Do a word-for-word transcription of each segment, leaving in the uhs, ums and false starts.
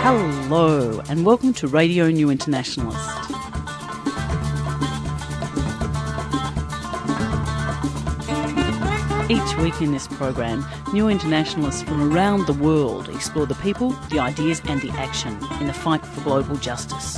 Hello and welcome to Radio New Internationalist. Each week in this program, New Internationalists from around the world explore the people, the ideas and the action in the fight for global justice.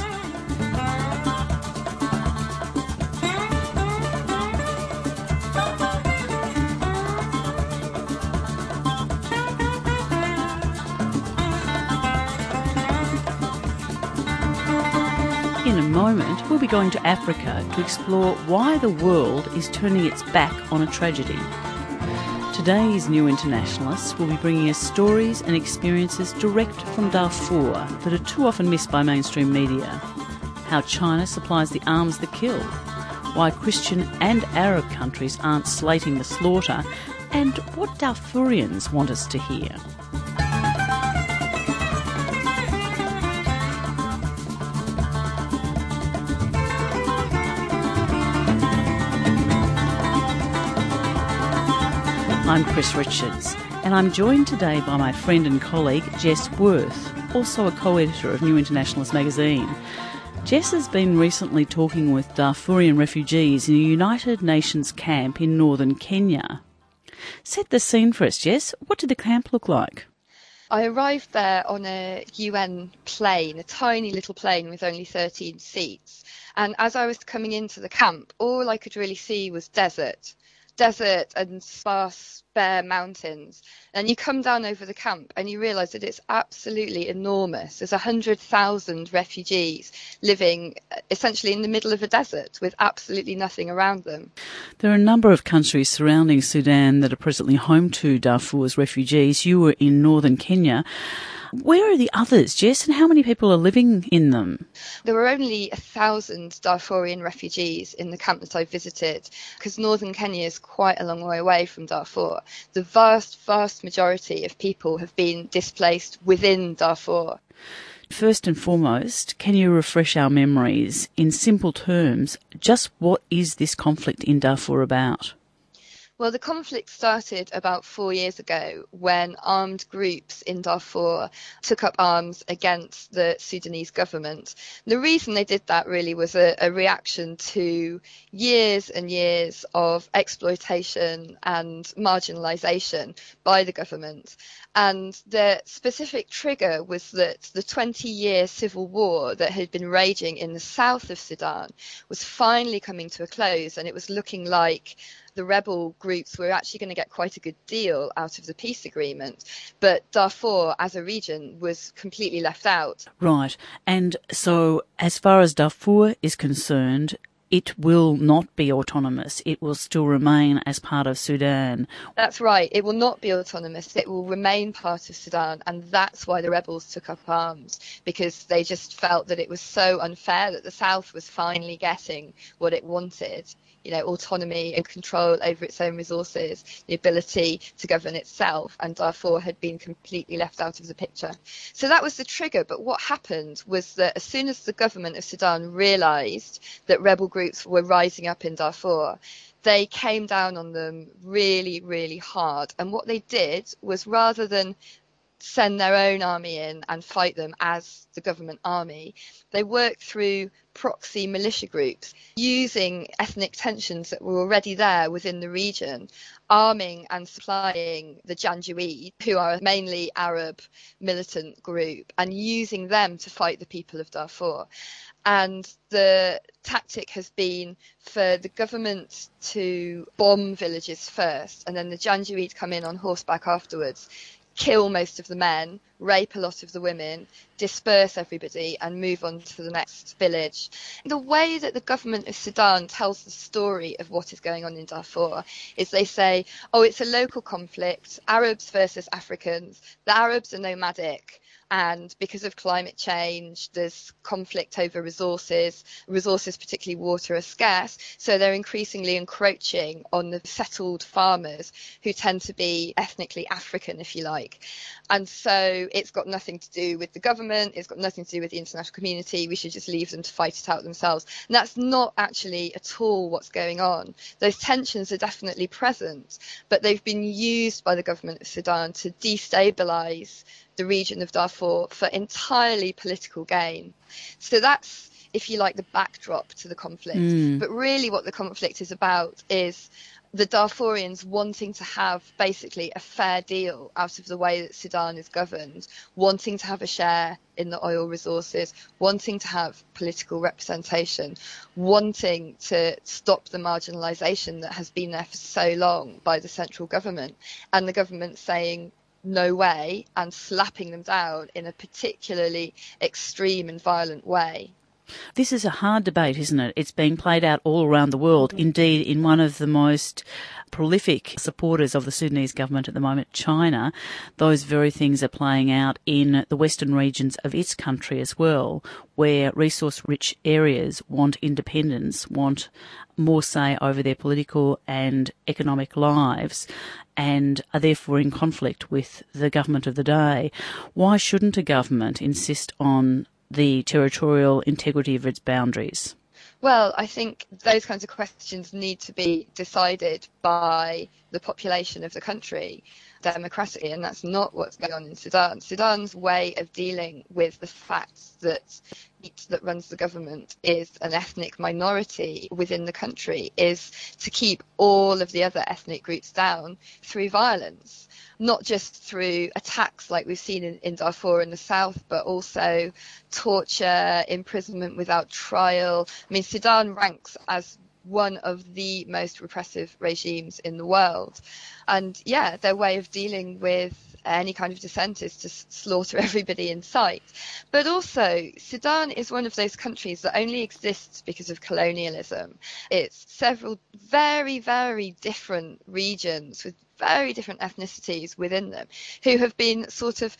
In a moment, we'll be going to Africa to explore why the world is turning its back on a tragedy. Today's New Internationalists will be bringing us stories and experiences direct from Darfur that are too often missed by mainstream media. How China supplies the arms that kill, why Christian and Arab countries aren't slating the slaughter, and what Darfurians want us to hear. I'm Chris Richards, and I'm joined today by my friend and colleague Jess Worth, also a co-editor of New Internationalist magazine. Jess has been recently talking with Darfurian refugees in a United Nations camp in northern Kenya. Set the scene for us, Jess. What did the camp look like? I arrived there on a U N plane, a tiny little plane with only thirteen seats. And as I was coming into the camp, all I could really see was desert. desert and sparse, bare mountains. And you come down over the camp and you realise that it's absolutely enormous. There's one hundred thousand refugees living essentially in the middle of a desert with absolutely nothing around them. There are a number of countries surrounding Sudan that are presently home to Darfur's refugees. You were in northern Kenya. Where are the others, Jess, and how many people are living in them? There were only a thousand Darfurian refugees in the camp that I visited, because northern Kenya is quite a long way away from Darfur. The vast, vast majority of people have been displaced within Darfur. First and foremost, can you refresh our memories in simple terms? Just what is this conflict in Darfur about? Well, the conflict started about four years ago when armed groups in Darfur took up arms against the Sudanese government. The reason they did that really was a, a reaction to years and years of exploitation and marginalisation by the government. And the specific trigger was that the twenty-year civil war that had been raging in the south of Sudan was finally coming to a close, and it was looking like the rebel groups were actually going to get quite a good deal out of the peace agreement. But Darfur, as a region, was completely left out. Right. And so, as far as Darfur is concerned, it will not be autonomous. It will still remain as part of Sudan. That's right. It will not be autonomous. It will remain part of Sudan. And that's why the rebels took up arms, because they just felt that it was so unfair that the South was finally getting what it wanted. You know, autonomy and control over its own resources, the ability to govern itself, and Darfur had been completely left out of the picture. So that was the trigger. But what happened was that as soon as the government of Sudan realised that rebel groups were rising up in Darfur, they came down on them really, really hard. And what they did was, rather than send their own army in and fight them as the government army, they worked through proxy militia groups, using ethnic tensions that were already there within the region, arming and supplying the Janjaweed, who are a mainly Arab militant group, and using them to fight the people of Darfur. And the tactic has been for the government to bomb villages first, and then the Janjaweed come in on horseback afterwards, kill most of the men, rape a lot of the women, disperse everybody and move on to the next village. The way that the government of Sudan tells the story of what is going on in Darfur is they say, oh, it's a local conflict, Arabs versus Africans, the Arabs are nomadic, and because of climate change, there's conflict over resources. Resources, particularly water, are scarce, so they're increasingly encroaching on the settled farmers who tend to be ethnically African, if you like. And so it's got nothing to do with the government, it's got nothing to do with the international community, we should just leave them to fight it out themselves. And that's not actually at all what's going on. Those tensions are definitely present, but they've been used by the government of Sudan to destabilise the region of Darfur for entirely political gain. So that's, if you like, the backdrop to the conflict. Mm. But really what the conflict is about is the Darfurians wanting to have basically a fair deal out of the way that Sudan is governed, wanting to have a share in the oil resources, wanting to have political representation, wanting to stop the marginalisation that has been there for so long by the central government, and the government saying no way and slapping them down in a particularly extreme and violent way. This is a hard debate, isn't it? It's being played out all around the world. Indeed, in one of the most prolific supporters of the Sudanese government at the moment, China, those very things are playing out in the western regions of its country as well, where resource-rich areas want independence, want more say over their political and economic lives, and are therefore in conflict with the government of the day. Why shouldn't a government insist on the territorial integrity of its boundaries? Well, I think those kinds of questions need to be decided by the population of the country democratically, and that's not what's going on in Sudan. Sudan's way of dealing with the fact that each that runs the government is an ethnic minority within the country is to keep all of the other ethnic groups down through violence, not just through attacks like we've seen in, in Darfur in the south, but also torture, imprisonment without trial. I mean, Sudan ranks as one of the most repressive regimes in the world. And yeah, their way of dealing with any kind of dissent is to slaughter everybody in sight. But also, Sudan is one of those countries that only exists because of colonialism. It's several very, very different regions with very different ethnicities within them who have been sort of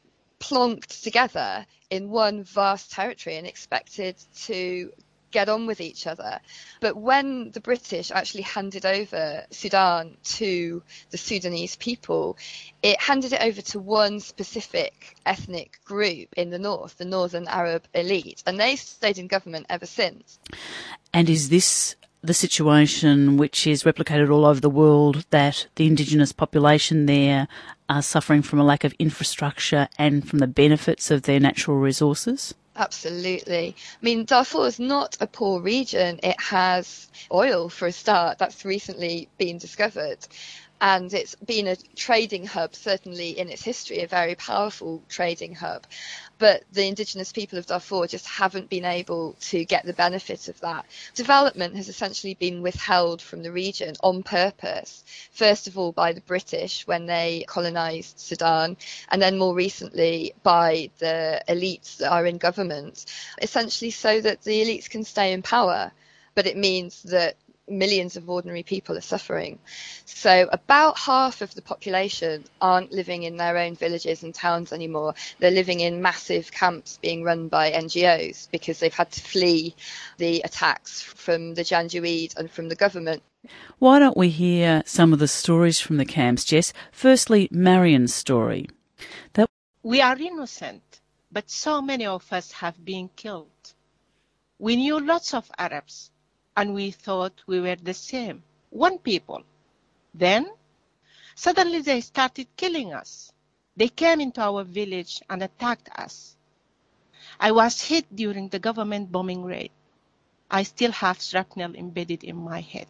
plonked together in one vast territory and expected to get on with each other. But when the British actually handed over Sudan to the Sudanese people, it handed it over to one specific ethnic group in the north, the Northern Arab elite, and they stayed in government ever since. And is this the situation which is replicated all over the world, that the indigenous population there are suffering from a lack of infrastructure and from the benefits of their natural resources? Absolutely. I mean, Darfur is not a poor region. It has oil for a start. That's recently been discovered. And it's been a trading hub, certainly in its history, a very powerful trading hub. But the indigenous people of Darfur just haven't been able to get the benefit of that. Development has essentially been withheld from the region on purpose, first of all by the British when they colonised Sudan, and then more recently by the elites that are in government, essentially so that the elites can stay in power. But it means that millions of ordinary people are suffering. So about half of the population aren't living in their own villages and towns anymore. They're living in massive camps being run by N G Os because they've had to flee the attacks from the Janjaweed and from the government. Why don't we hear some of the stories from the camps, Jess? Firstly, Marion's story. That we are innocent, but so many of us have been killed. We knew lots of Arabs, and we thought we were the same, one people. Then, suddenly they started killing us. They came into our village and attacked us. I was hit during the government bombing raid. I still have shrapnel embedded in my head.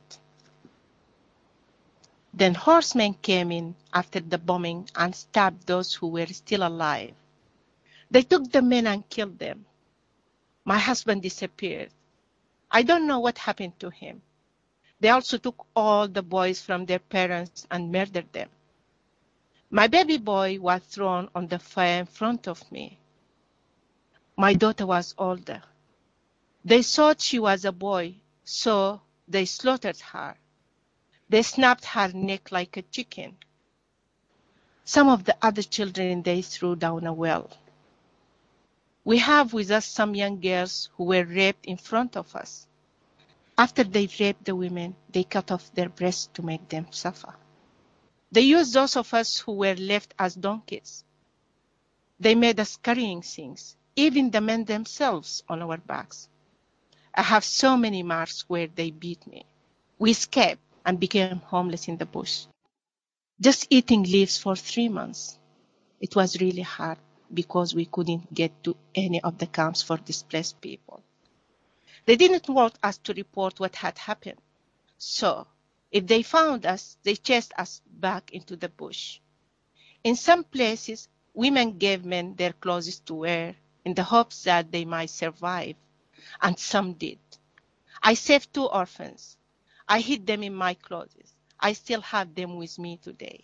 Then horsemen came in after the bombing and stabbed those who were still alive. They took the men and killed them. My husband disappeared. I don't know what happened to him. They also took all the boys from their parents and murdered them. My baby boy was thrown on the fire in front of me. My daughter was older. They thought she was a boy, so they slaughtered her. They snapped her neck like a chicken. Some of the other children they threw down a well. We have with us some young girls who were raped in front of us. After they raped the women, they cut off their breasts to make them suffer. They used those of us who were left as donkeys. They made us carrying things, even the men themselves on our backs. I have so many marks where they beat me. We escaped and became homeless in the bush, just eating leaves for three months. It was really hard because we couldn't get to any of the camps for displaced people. They didn't want us to report what had happened. So, if they found us, they chased us back into the bush. In some places, women gave men their clothes to wear in the hopes that they might survive, and some did. I saved two orphans. I hid them in my clothes. I still have them with me today.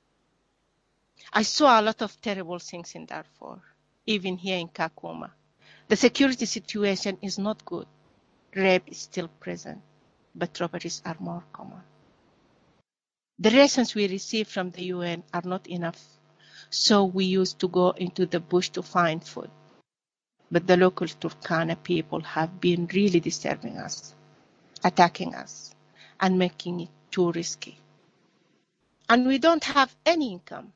I saw a lot of terrible things in Darfur, even here in Kakuma. The security situation is not good. Rape is still present, but robberies are more common. The rations we receive from the U N are not enough, so we used to go into the bush to find food. But the local Turkana people have been really disturbing us, attacking us, and making it too risky. And we don't have any income.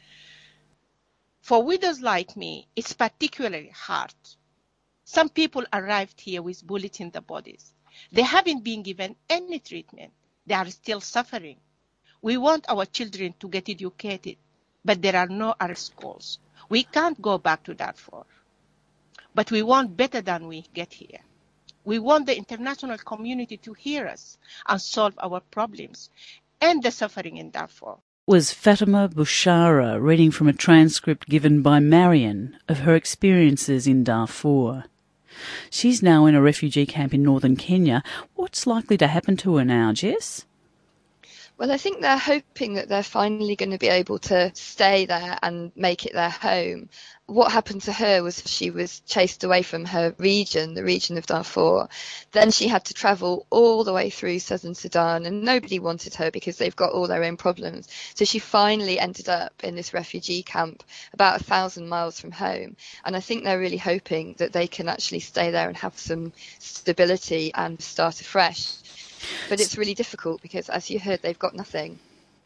For widows like me, it's particularly hard. Some people arrived here with bullets in their bodies. They haven't been given any treatment. They are still suffering. We want our children to get educated, but there are no other schools. We can't go back to Darfur. But we want better than we get here. We want the international community to hear us and solve our problems and the suffering in Darfur. Was Fatima Bushara reading from a transcript given by Marion of her experiences in Darfur. She's now in a refugee camp in northern Kenya. What's likely to happen to her now, Jess? Well, I think they're hoping that they're finally going to be able to stay there and make it their home. What happened to her was she was chased away from her region, the region of Darfur. Then she had to travel all the way through southern Sudan, and nobody wanted her because they've got all their own problems. So she finally ended up in this refugee camp about a thousand miles from home. And I think they're really hoping that they can actually stay there and have some stability and start afresh. But it's really difficult because, as you heard, they've got nothing.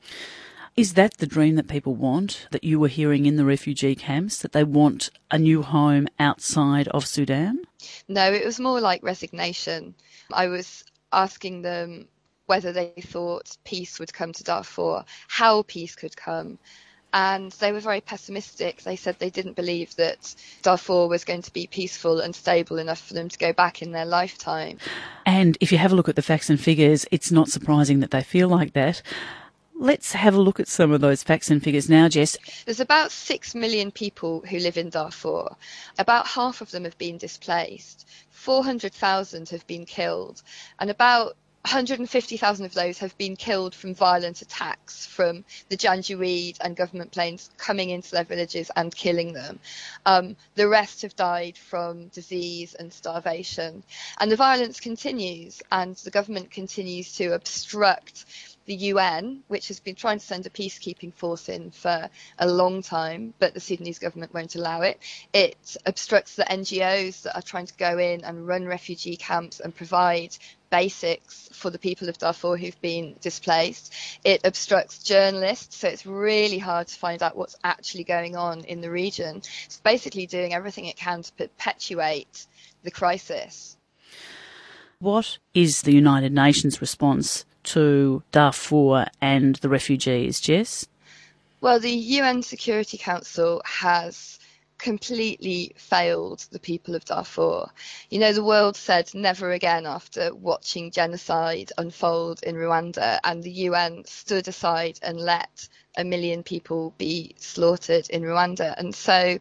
Is that the dream that people want, that you were hearing in the refugee camps, that they want a new home outside of Sudan? No, it was more like resignation. I was asking them whether they thought peace would come to Darfur, how peace could come. And they were very pessimistic. They said they didn't believe that Darfur was going to be peaceful and stable enough for them to go back in their lifetime. And if you have a look at the facts and figures, it's not surprising that they feel like that. Let's have a look at some of those facts and figures now, Jess. There's about six million people who live in Darfur. About half of them have been displaced. four hundred thousand have been killed. And about one hundred fifty thousand of those have been killed from violent attacks from the Janjaweed and government planes coming into their villages and killing them. Um, the rest have died from disease and starvation. And the violence continues, and the government continues to obstruct the U N, which has been trying to send a peacekeeping force in for a long time, but the Sudanese government won't allow it. It obstructs the N G Os that are trying to go in and run refugee camps and provide basics for the people of Darfur who've been displaced. It obstructs journalists, so it's really hard to find out what's actually going on in the region. It's basically doing everything it can to perpetuate the crisis. What is the United Nations response to Darfur and the refugees, Jess? Well, the U N Security Council has completely failed the people of Darfur. You know, the world said never again after watching genocide unfold in Rwanda, and the U N stood aside and let a million people be slaughtered in Rwanda. And so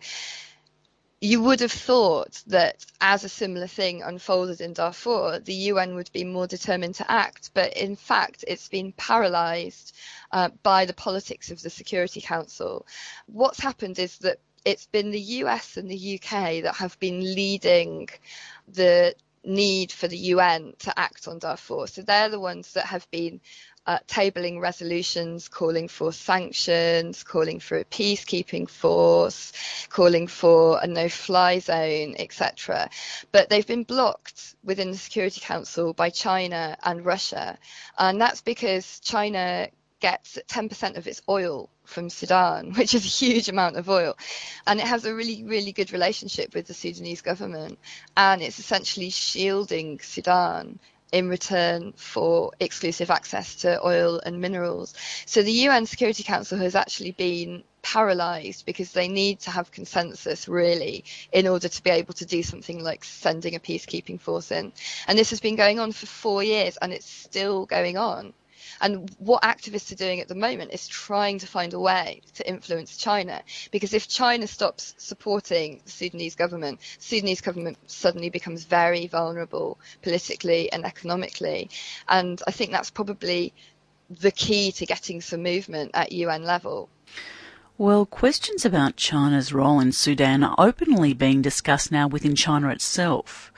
you would have thought that as a similar thing unfolded in Darfur, the U N would be more determined to act. But in fact, it's been paralysed uh, by the politics of the Security Council. What's happened is that it's been the U S and the U K that have been leading the need for the U N to act on Darfur. So they're the ones that have been Uh, tabling resolutions calling for sanctions, calling for a peacekeeping force, calling for a no-fly zone, et cetera. But they've been blocked within the Security Council by China and Russia. And that's because China gets ten percent of its oil from Sudan, which is a huge amount of oil. And it has a really, really good relationship with the Sudanese government. And it's essentially shielding Sudan in return for exclusive access to oil and minerals. So the U N Security Council has actually been paralysed because they need to have consensus, really, in order to be able to do something like sending a peacekeeping force in. And this has been going on for four years and it's still going on. And what activists are doing at the moment is trying to find a way to influence China, because if China stops supporting the Sudanese government, the Sudanese government suddenly becomes very vulnerable politically and economically. And I think that's probably the key to getting some movement at U N level. Well, questions about China's role in Sudan are openly being discussed now within China itself.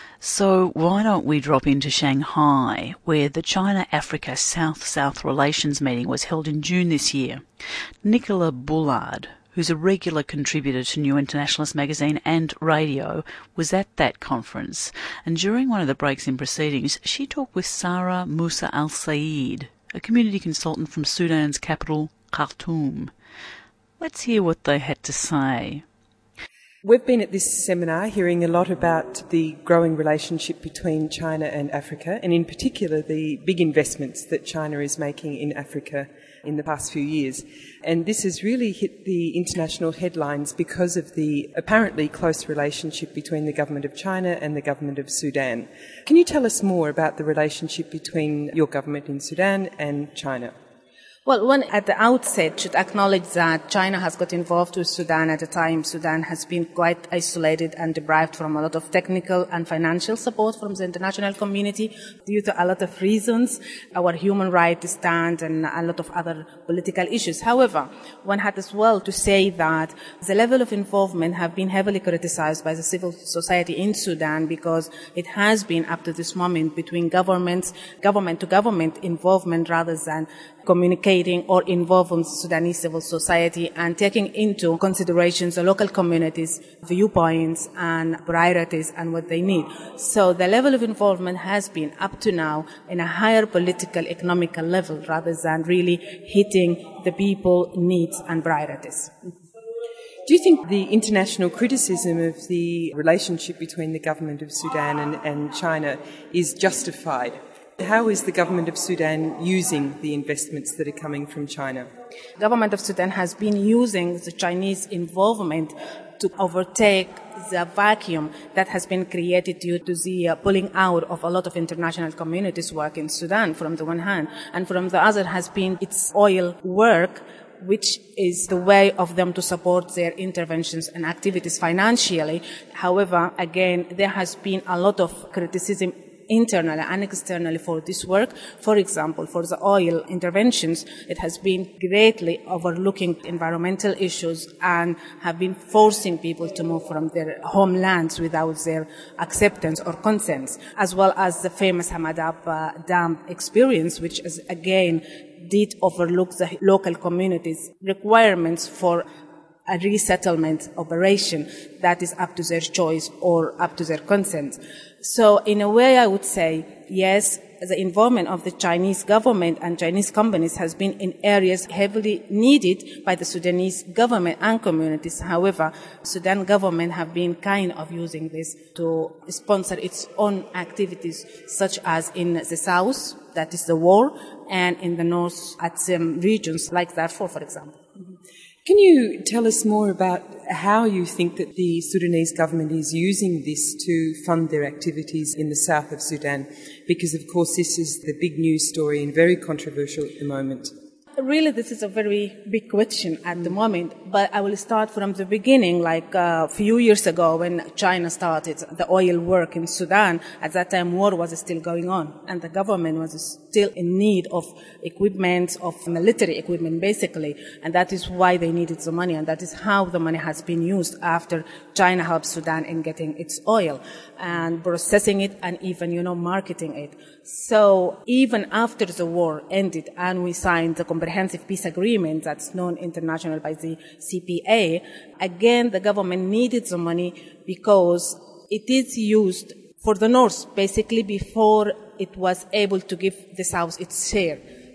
So why don't we drop into Shanghai, where the China-Africa South-South Relations meeting was held in June this year. Nicola Bullard, who's a regular contributor to New Internationalist magazine and radio, was at that conference. And during one of the breaks in proceedings, she talked with Sarah Musa Al-Said, a community consultant from Sudan's capital, Khartoum. Let's hear what they had to say. We've been at this seminar hearing a lot about the growing relationship between China and Africa, and in particular the big investments that China is making in Africa in the past few years. And this has really hit the international headlines because of the apparently close relationship between the government of China and the government of Sudan. Can you tell us more about the relationship between your government in Sudan and China? Well, one at the outset should acknowledge that China has got involved with Sudan at a time. Sudan has been quite isolated and deprived from a lot of technical and financial support from the international community due to a lot of reasons, our human rights stand and a lot of other political issues. However, one had as well to say that the level of involvement have been heavily criticized by the civil society in Sudan because it has been up to this moment between governments, government to government involvement rather than communicating or involving Sudanese civil society and taking into consideration the local communities' viewpoints and priorities and what they need. So the level of involvement has been up to now in a higher political, economical level rather than really hitting the people needs and priorities. Do you think the international criticism of the relationship between the government of Sudan and, and China is justified? How is the government of Sudan using the investments that are coming from China? The government of Sudan has been using the Chinese involvement to overtake the vacuum that has been created due to the uh, pulling out of a lot of international communities work in Sudan from the one hand, and from the other has been its oil work, which is the way of them to support their interventions and activities financially. However, again, there has been a lot of criticism internally and externally for this work. For example, for the oil interventions, it has been greatly overlooking environmental issues and have been forcing people to move from their homelands without their acceptance or consent, as well as the famous Hamadab uh, Dam experience, which is again did overlook the local communities' requirements for a resettlement operation that is up to their choice or up to their consent. So in a way, I would say, yes, the involvement of the Chinese government and Chinese companies has been in areas heavily needed by the Sudanese government and communities. However, Sudan government have been kind of using this to sponsor its own activities, such as in the south, that is the war, and in the north at some regions like Darfur, for example. Can you tell us more about how you think that the Sudanese government is using this to fund their activities in the south of Sudan? Because, of course, this is the big news story and very controversial at the moment. Really, this is a very big question at the moment, but I will start from the beginning. Like a few years ago when China started the oil work in Sudan, at that time war was still going on and the government was still in need of equipment, of military equipment basically, and that is why they needed the money, and that is how the money has been used after China helped Sudan in getting its oil and processing it and even, you know, marketing it. So even after the war ended and we signed the comprehensive peace agreement that's known internationally by the C P A, again the government needed the money because it is used for the north basically before it was able to give the south its share.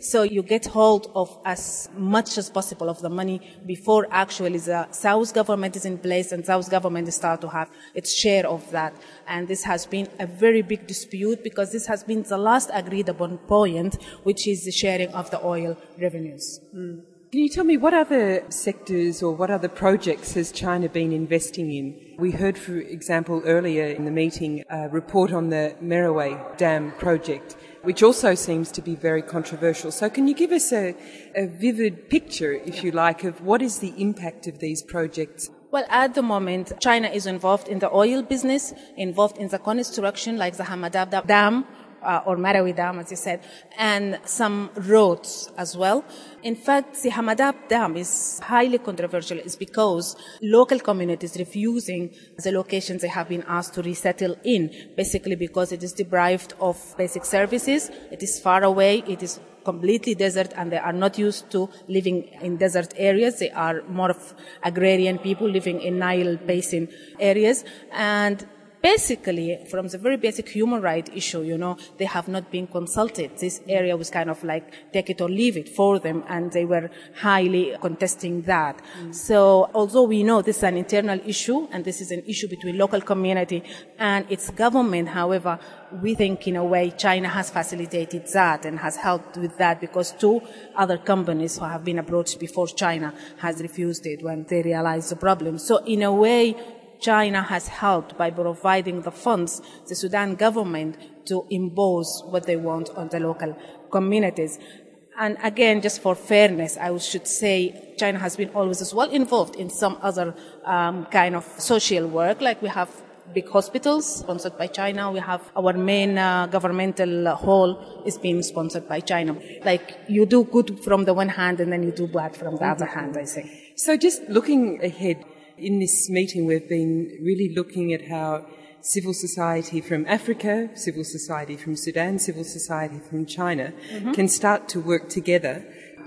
So you get hold of as much as possible of the money before actually the South government is in place and South government start to have its share of that. And this has been a very big dispute because this has been the last agreed upon point, which is the sharing of the oil revenues. Mm. Can you tell me what other sectors or what other projects has China been investing in? We heard, for example, earlier in the meeting a report on the Merawei Dam project, which also seems to be very controversial. So can you give us a, a vivid picture, if you like, of what is the impact of these projects? Well, at the moment, China is involved in the oil business, involved in the construction like the Hamadab Dam, Uh, or Merawei Dam, as you said, and some roads as well. In fact, the Hamadab Dam is highly controversial is because local communities refusing the locations they have been asked to resettle in, basically because it is deprived of basic services, it is far away, it is completely desert, and they are not used to living in desert areas. They are more of agrarian people living in Nile Basin areas. And basically, from the very basic human right issue, you know, they have not been consulted. This area was kind of like take it or leave it for them, and they were highly contesting that. Mm. So although we know this is an internal issue, and this is an issue between local community and its government, however, we think in a way China has facilitated that and has helped with that because two other companies who have been approached before China has refused it when they realized the problem. So in a way, China has helped by providing the funds, the Sudan government, to impose what they want on the local communities. And again, just for fairness, I should say China has been always as well involved in some other um, kind of social work, like we have big hospitals sponsored by China. We have our main uh, governmental hall is being sponsored by China. Like you do good from the one hand and then you do bad from the mm-hmm. other hand, I think. So just looking ahead, in this meeting we've been really looking at how civil society from Africa, civil society from Sudan, civil society from China mm-hmm. can start to work together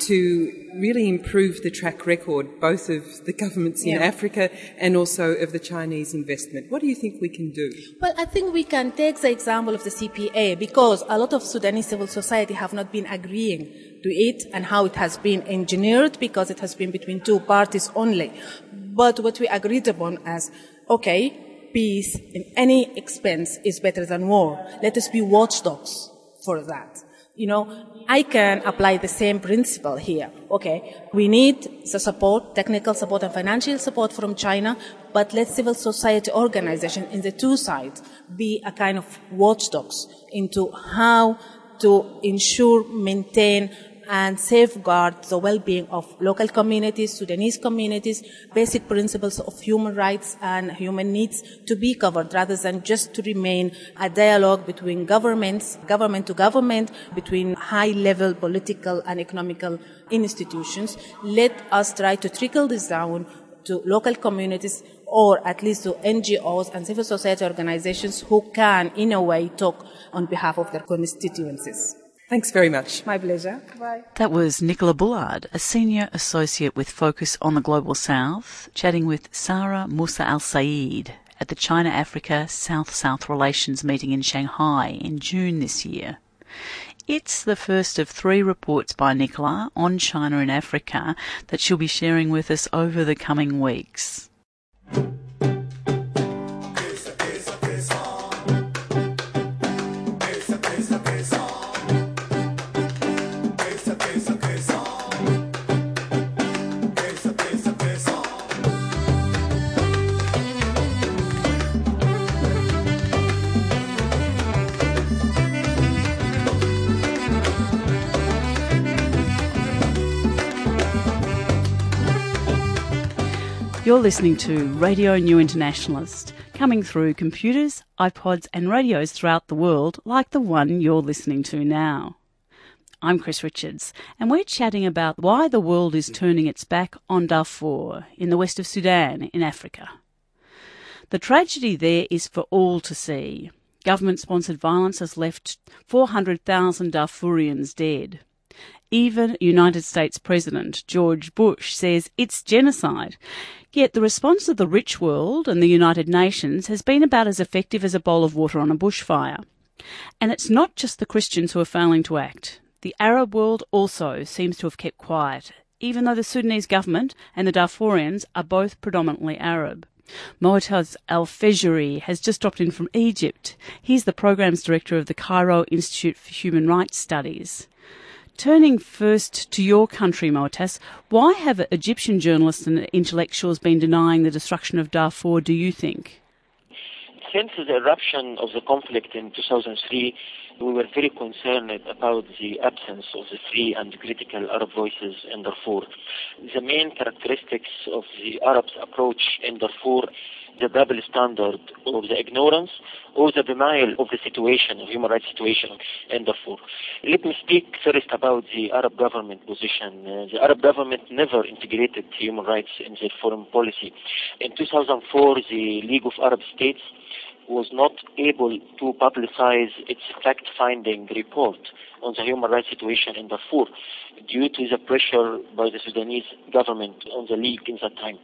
to really improve the track record, both of the governments in yeah. Africa and also of the Chinese investment. What do you think we can do? Well, I think we can take the example of the C P A because a lot of Sudanese civil society have not been agreeing to it and how it has been engineered because it has been between two parties only. But what we agreed upon as, okay, peace in any expense is better than war. Let us be watchdogs for that. You know, I can apply the same principle here. Okay, we need the support, technical support and financial support from China, but let civil society organizations in the two sides be a kind of watchdogs into how to ensure, maintain, and safeguard the well-being of local communities, Sudanese communities, basic principles of human rights and human needs to be covered rather than just to remain a dialogue between governments, government to government, between high-level political and economical institutions. Let us try to trickle this down to local communities or at least to N G Os and civil society organizations who can, in a way, talk on behalf of their constituencies. Thanks very much. My pleasure. Bye. That was Nicola Bullard, a senior associate with Focus on the Global South, chatting with Sarah Musa Al-Said at the China-Africa South-South Relations meeting in Shanghai in June this year. It's the first of three reports by Nicola on China in Africa that she'll be sharing with us over the coming weeks. You're listening to Radio New Internationalist, coming through computers, iPods and radios throughout the world like the one you're listening to now. I'm Chris Richards, and we're chatting about why the world is turning its back on Darfur in the west of Sudan in Africa. The tragedy there is for all to see. Government-sponsored violence has left four hundred thousand Darfurians dead. Even United States President George Bush says it's genocide. Yet the response of the rich world and the United Nations has been about as effective as a bowl of water on a bushfire. And it's not just the Christians who are failing to act. The Arab world also seems to have kept quiet, even though the Sudanese government and the Darfurians are both predominantly Arab. Moataz Al-Fejri has just dropped in from Egypt. He's the Programs Director of the Cairo Institute for Human Rights Studies. Turning first to your country, Moataz, why have Egyptian journalists and intellectuals been denying the destruction of Darfur, do you think? Since the eruption of the conflict in two thousand three, we were very concerned about the absence of the free and critical Arab voices in Darfur. The main characteristics of the Arabs' approach in Darfur, the double standard of the ignorance or the denial of the situation, of human rights situation in Darfur. Let me speak first about the Arab government position. Uh, the Arab government never integrated human rights in their foreign policy. In two thousand four, the League of Arab States was not able to publicize its fact-finding report on the human rights situation in Darfur due to the pressure by the Sudanese government on the League in that time.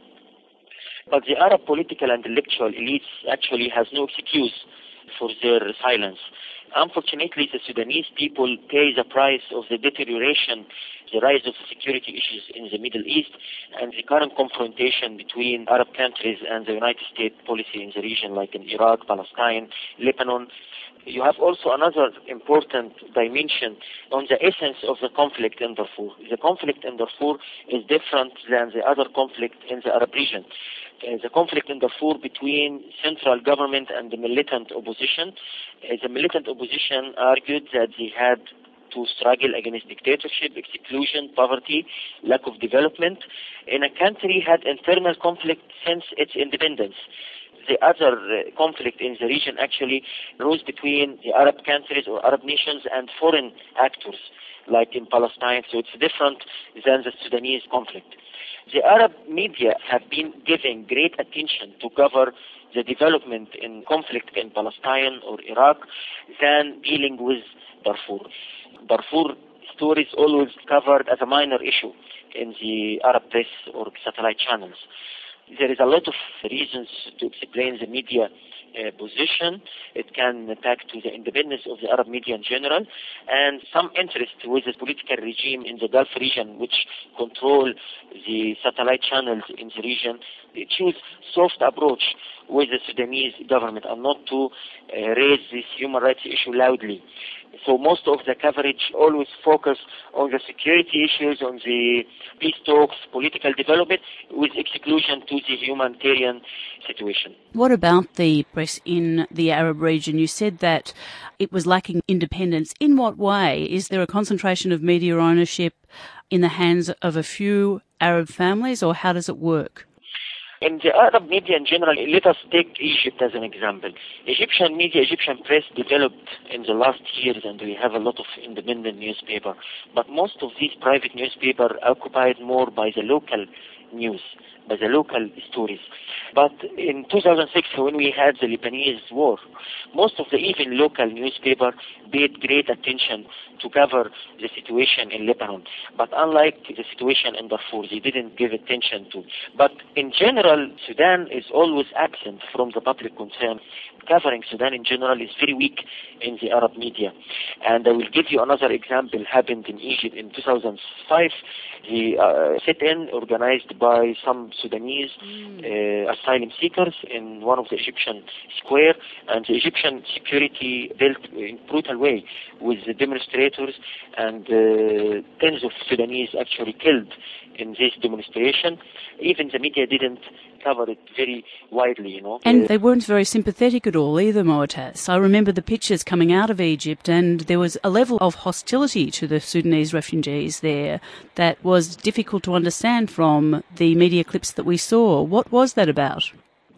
But the Arab political and intellectual elites actually has no excuse for their silence. Unfortunately, the Sudanese people pay the price of the deterioration, the rise of security issues in the Middle East, and the current confrontation between Arab countries and the United States policy in the region, like in Iraq, Palestine, Lebanon. You have also another important dimension on the essence of the conflict in Darfur. The conflict in Darfur is different than the other conflict in the Arab region. Uh, the conflict in Darfur between central government and the militant opposition. Uh, the militant opposition argued that they had to struggle against dictatorship, exclusion, poverty, lack of development. In a country had internal conflict since its independence. The other uh, conflict in the region actually rose between the Arab countries or Arab nations and foreign actors, like in Palestine, so it's different than the Sudanese conflict. The Arab media have been giving great attention to cover the development in conflict in Palestine or Iraq than dealing with Darfur. Darfur stories always covered as a minor issue in the Arab press or satellite channels. There is a lot of reasons to explain the media uh, position. It can attack to the independence of the Arab media in general, and some interest with the political regime in the Gulf region, which control the satellite channels in the region. They choose soft approach with the Sudanese government and not to uh, raise this human rights issue loudly. So most of the coverage always focus on the security issues, on the peace talks, political development, with exclusion to the humanitarian situation. What about the press in the Arab region? You said that it was lacking independence. In what way? Is there a concentration of media ownership in the hands of a few Arab families, or how does it work? In the Arab media in general, let us take Egypt as an example. Egyptian media, Egyptian press developed in the last years, and we have a lot of independent newspaper. But most of these private newspapers are occupied more by the local news, by the local stories. But in two thousand six, when we had the Lebanese war, most of the even local newspapers paid great attention to cover the situation in Lebanon. But unlike the situation in Darfur, they didn't give attention to. But in general, Sudan is always absent from the public concern. Covering Sudan in general is very weak in the Arab media. And I will give you another example. Happened in Egypt in two thousand five. The uh, sit-in organized by some Sudanese uh, asylum seekers in one of the Egyptian square, and the Egyptian security dealt in brutal way with the demonstrators, and uh, tens of Sudanese actually killed in this demonstration. Even the media didn't cover it very widely, you know. And they weren't very sympathetic at all either, Moataz. I remember the pictures coming out of Egypt, and there was a level of hostility to the Sudanese refugees there that was difficult to understand from the media clips that we saw. What was that about?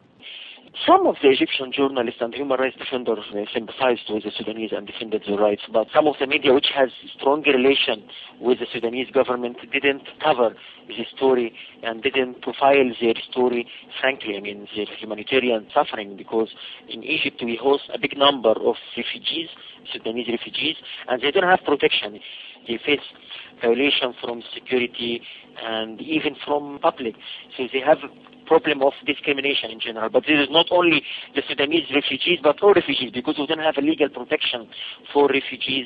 Some of the Egyptian journalists and human rights defenders uh, sympathized with the Sudanese and defended their rights, but some of the media, which has stronger relation with the Sudanese government, didn't cover the story and didn't profile their story frankly. I mean, their humanitarian suffering, because in Egypt we host a big number of refugees, Sudanese refugees, and they don't have protection. They face violation from security and even from public. So they have problem of discrimination in general. But this is not only the Sudanese refugees, but all refugees, because we don't have a legal protection for refugees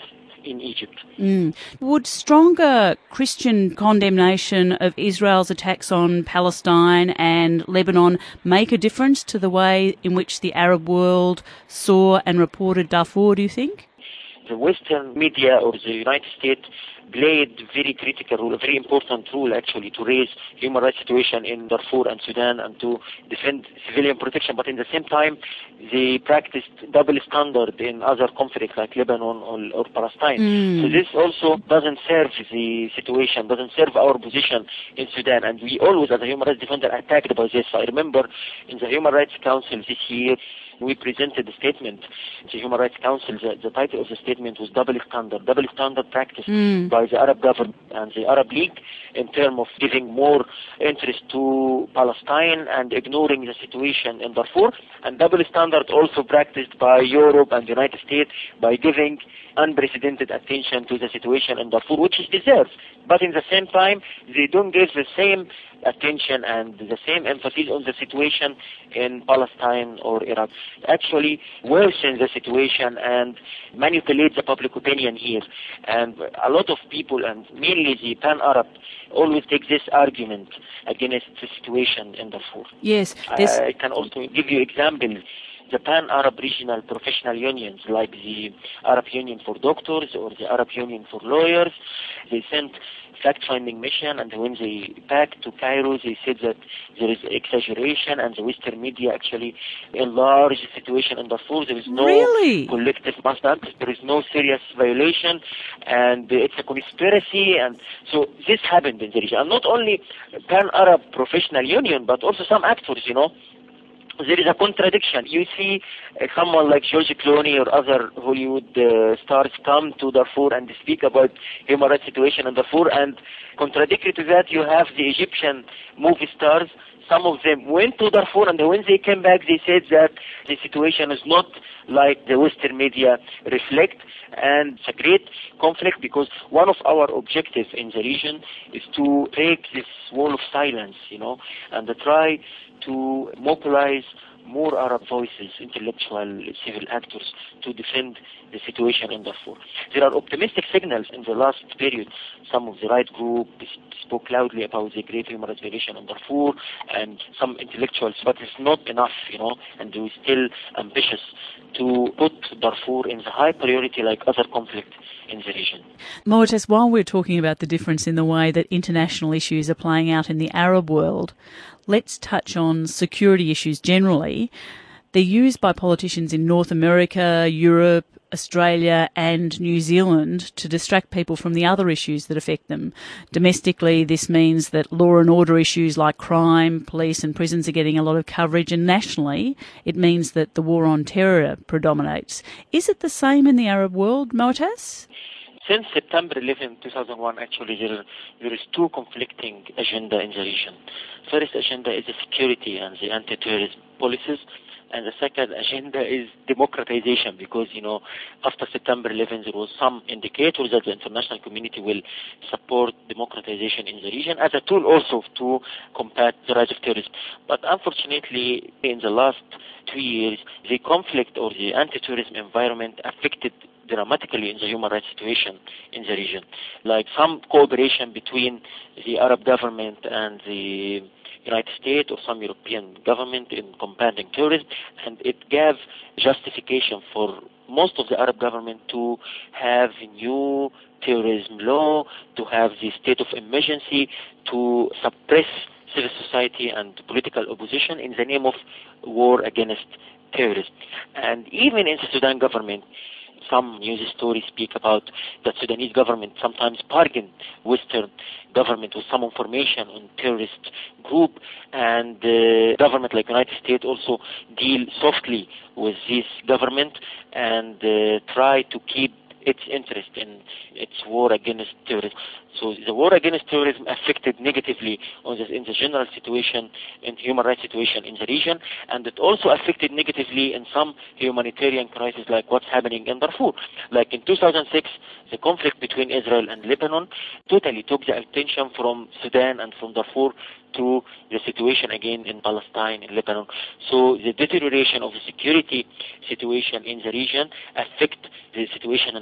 in Egypt. Mm. Would stronger Christian condemnation of Israel's attacks on Palestine and Lebanon make a difference to the way in which the Arab world saw and reported Darfur, do you think? The Western media or the United States played very critical role, a very important role actually, to raise human rights situation in Darfur and Sudan and to defend civilian protection. But in the same time, they practiced double standard in other conflicts like Lebanon or, or Palestine. Mm. So this also doesn't serve the situation, doesn't serve our position in Sudan. And we always, as a human rights defender, attacked by this. I remember in the Human Rights Council this year, we presented a statement to Human Rights Council. The, the title of the statement was double standard, double standard practice Mm. by the Arab government and the Arab League in terms of giving more interest to Palestine and ignoring the situation in Darfur, and double standard also practiced by Europe and the United States by giving unprecedented attention to the situation in Darfur, which is deserved. But in the same time, they don't give the same attention and the same emphasis on the situation in Palestine or Iraq. Actually worsen the situation and manipulate the public opinion here. And a lot of people, and mainly the pan-Arab, always take this argument against the situation in Darfur. Yes. This... I can also give you examples. The pan-Arab regional professional unions like the Arab Union for Doctors or the Arab Union for Lawyers, they sent fact-finding mission, and when they back to Cairo, they said that there is exaggeration and the Western media actually enlarged the situation in Darfur. There is no Really? collective massacre, there is no serious violation, and it's a conspiracy. And so this happened in the region. And not only pan-Arab professional union, but also some actors, you know. There is a contradiction. You see uh, someone like George Clooney or other Hollywood uh, stars come to Darfur and speak about human rights situation in Darfur, and contradictory to that, you have the Egyptian movie stars. Some of them went to Darfur, and when they came back, they said that the situation is not like the Western media reflect. And it's a great conflict because one of our objectives in the region is to break this wall of silence, you know, and to try to mobilize more Arab voices, intellectual, civil actors, to defend the situation in Darfur. There are optimistic signals in the last period. Some of the right group spoke loudly about the great human rights violation in Darfur, and some intellectuals, but it's not enough, you know, and we're still ambitious to put Darfur in the high priority like other conflicts in the region. Moataz, while we're talking about the difference in the way that international issues are playing out in the Arab world, let's touch on security issues generally. They're used by politicians in North America, Europe, Australia and New Zealand to distract people from the other issues that affect them. Domestically, this means that law and order issues like crime, police and prisons are getting a lot of coverage, and nationally it means that the war on terror predominates. Is it the same in the Arab world, Moataz? Since September eleventh, two thousand one, actually, there, there is two conflicting agenda in the region. First agenda is the security and the anti-terrorism policies, and the second agenda is democratization, because, you know, after September eleventh, there was some indicators that the international community will support democratization in the region as a tool also to combat the rise of terrorism. But unfortunately, in the last two years, the conflict or the anti-terrorism environment affected dramatically in the human rights situation in the region. Like some cooperation between the Arab government and the United States or some European government in combating terrorism, and it gave justification for most of the Arab government to have a new terrorism law, to have the state of emergency, to suppress civil society and political opposition in the name of war against terrorism. And even in the Sudan government, some news stories speak about that Sudanese government sometimes bargain Western government with some information on terrorist group, and the government like United States also deal softly with this government and uh, try to keep its interest in its war against terrorism. So the war against terrorism affected negatively on the, in the general situation, in human rights situation in the region, and it also affected negatively in some humanitarian crises like what's happening in Darfur. Like in two thousand six, the conflict between Israel and Lebanon totally took the attention from Sudan and from Darfur to the situation again in Palestine, in Lebanon. So the deterioration of the security situation in the region affect the situation in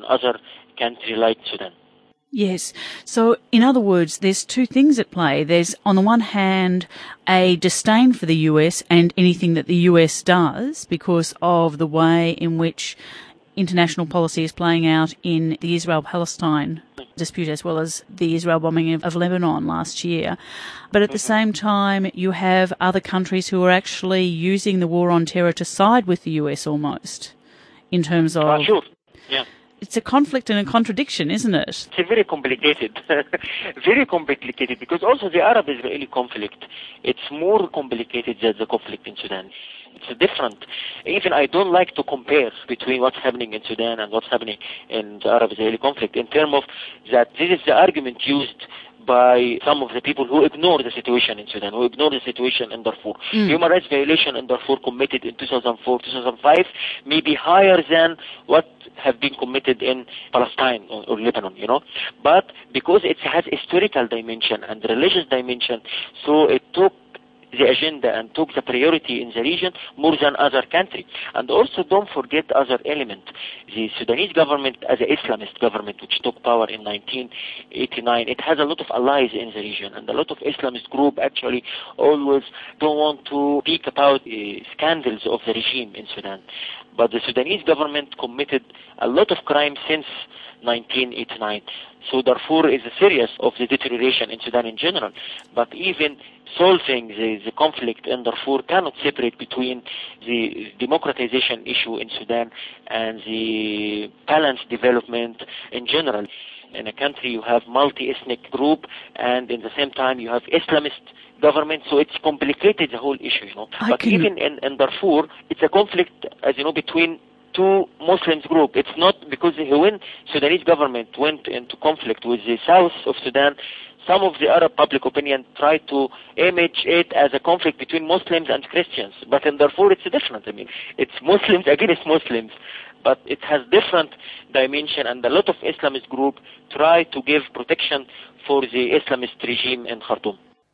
other country like Sudan. Yes. So, in other words, there's two things at play. There's, on the one hand, a disdain for the U S and anything that the U S does because of the way in which international policy is playing out in the Israel-Palestine dispute, as well as the Israel bombing of, of Lebanon last year. But at the same time, you have other countries who are actually using the war on terror to side with the U S almost, in terms of... Uh, sure, yeah. It's a conflict and a contradiction, isn't it? It's very complicated, very complicated, because also the Arab-Israeli conflict, it's more complicated than the conflict in Sudan. It's different. Even I don't like to compare between what's happening in Sudan and what's happening in the Arab-Israeli conflict in terms of that this is the argument used by some of the people who ignore the situation in Sudan, who ignore the situation in Darfur. Mm. Human rights violation in Darfur committed in two thousand four, two thousand five may be higher than what have been committed in Palestine or, or Lebanon, you know. But because it has historical dimension and religious dimension, so it took the agenda and took the priority in the region more than other countries. And also don't forget other element. The Sudanese government as an Islamist government which took power in nineteen eighty-nine, it has a lot of allies in the region, and a lot of Islamist group actually always don't want to speak about uh, scandals of the regime in Sudan. But the Sudanese government committed a lot of crimes since nineteen eighty-nine. So Darfur is serious of the deterioration in Sudan in general. But even solving the, the conflict in Darfur cannot separate between the democratization issue in Sudan and the balanced development in general. In a country you have multi-ethnic group, and in the same time you have Islamist government, so it's complicated, the whole issue, you know. I but can... even in, in Darfur, it's a conflict, as you know, between two Muslims group. It's not because when Sudanese government went into conflict with the south of Sudan, some of the Arab public opinion tried to image it as a conflict between Muslims and Christians. But in Darfur, it's different. I mean, it's Muslims against Muslims. But it has different dimension, and a lot of Islamist group try to give protection for the Islamist regime in Khartoum.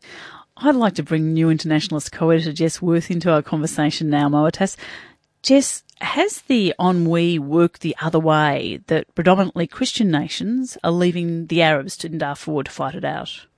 I'd like to bring New Internationalist co-editor Jess Worth into our conversation now, Moataz. Jess, has the ennui worked the other way, that predominantly Christian nations are leaving the Arabs in Darfur to fight it out?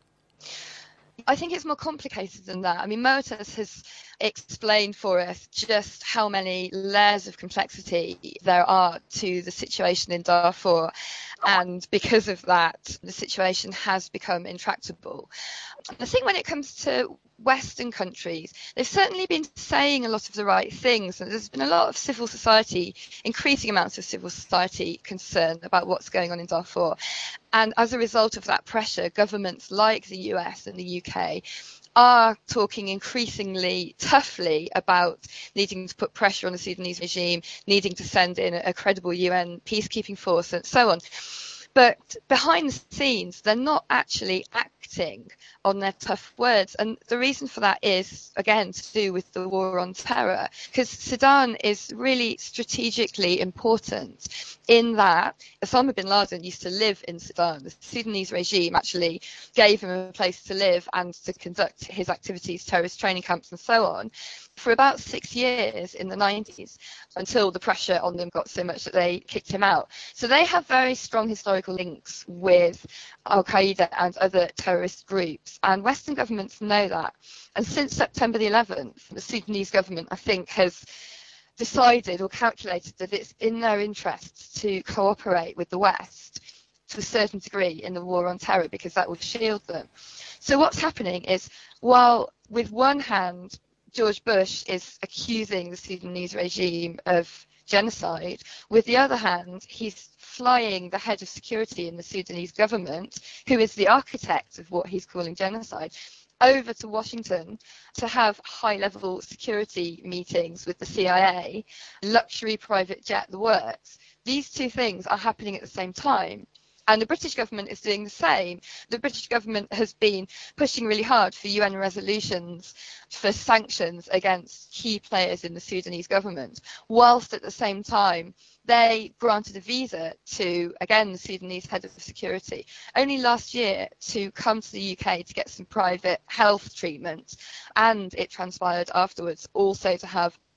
I think it's more complicated than that. I mean, Moataz has explained for us just how many layers of complexity there are to the situation in Darfur. And because of that, the situation has become intractable. I think when it comes to Western countries, they've certainly been saying a lot of the right things. And there's been a lot of civil society, increasing amounts of civil society concern about what's going on in Darfur. And as a result of that pressure, governments like the U S and the U K are talking increasingly toughly about needing to put pressure on the Sudanese regime, needing to send in a credible U N peacekeeping force and so on. But behind the scenes, they're not actually acting on their tough words. And the reason for that is, again, to do with the war on terror, because Sudan is really strategically important in that Osama bin Laden used to live in Sudan. The Sudanese regime actually gave him a place to live and to conduct his activities, terrorist training camps and so on, for about six years in the nineties, until the pressure on them got so much that they kicked him out. So they have very strong historical links with Al-Qaeda and other terrorist groups, and Western governments know that. And since September the eleventh, the Sudanese government, I think, has decided or calculated that it's in their interests to cooperate with the West to a certain degree in the war on terror, because that will shield them. So what's happening is, while with one hand George Bush is accusing the Sudanese regime of genocide, with the other hand he's flying the head of security in the Sudanese government, who is the architect of what he's calling genocide, over to Washington to have high-level security meetings with the C I A, luxury private jet, the works. These two things are happening at the same time. And the British government is doing the same. The British government has been pushing really hard for U N resolutions for sanctions against key players in the Sudanese government, whilst at the same time they granted a visa to, again, the Sudanese head of security, only last year, to come to the U K to get some private health treatment. And it transpired afterwards also to have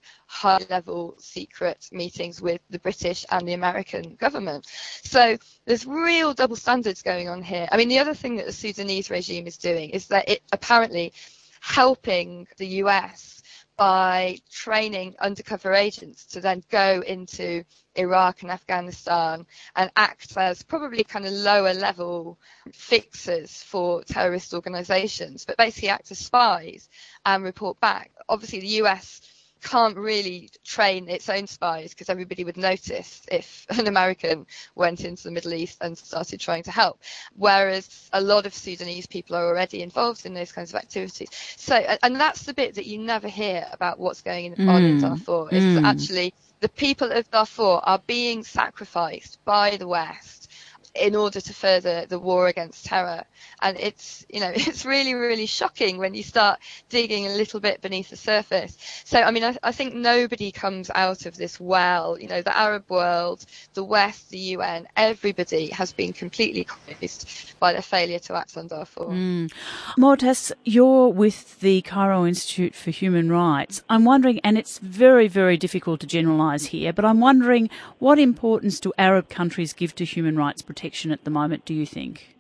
high-level secret meetings with the British and the American government. So there's real double standards going on here. I mean, the other thing that the Sudanese regime is doing is that it apparently helping the U S by training undercover agents to then go into Iraq and Afghanistan and act as probably kind of lower level fixers for terrorist organizations, but basically act as spies and report back. Obviously, the U S can't really train its own spies because everybody would notice if an American went into the Middle East and started trying to help, whereas a lot of Sudanese people are already involved in those kinds of activities. So, and that's the bit that you never hear about what's going on mm. in Darfur, is mm. that actually the people of Darfur are being sacrificed by the West in order to further the war against terror. And it's, you know, it's really, really shocking when you start digging a little bit beneath the surface. So, I mean, I, I think nobody comes out of this well. You know, the Arab world, the West, the U N, everybody has been completely confused by the failure to act on Darfur. Mm. Moataz, you're with the Cairo Institute for Human Rights. I'm wondering, and it's very, very difficult to generalise here, but I'm wondering what importance do Arab countries give to human rights protection at the moment, do you think?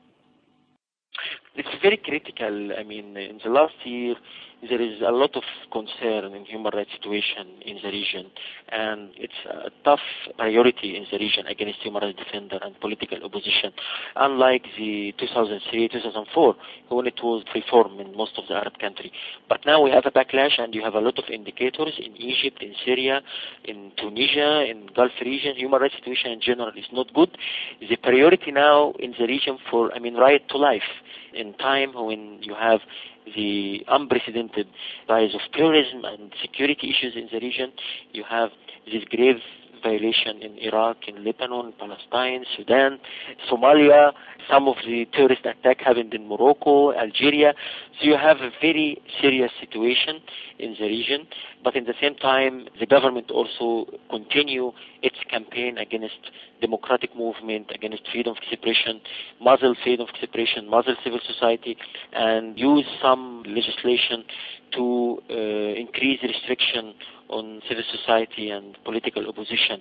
It's very critical. I mean, in the last year, there is a lot of concern in human rights situation in the region, and it's a tough priority in the region against human rights defender and political opposition, unlike the two thousand three, two thousand four, when it was reform in most of the Arab countries. But now we have a backlash, and you have a lot of indicators in Egypt, in Syria, in Tunisia, in Gulf region. Human rights situation in general is not good. The priority now in the region for, I mean, right to life, in time when you have the unprecedented rise of terrorism and security issues in the region, you have this grave violation in Iraq, in Lebanon, Palestine, Sudan, Somalia. Some of the terrorist attack happened in Morocco, Algeria. So you have a very serious situation in the region. But in the same time, the government also continue its campaign against democratic movement, against freedom of expression, muzzle freedom of expression, muzzle civil society, and use some legislation to uh, increase restriction on civil society and political opposition.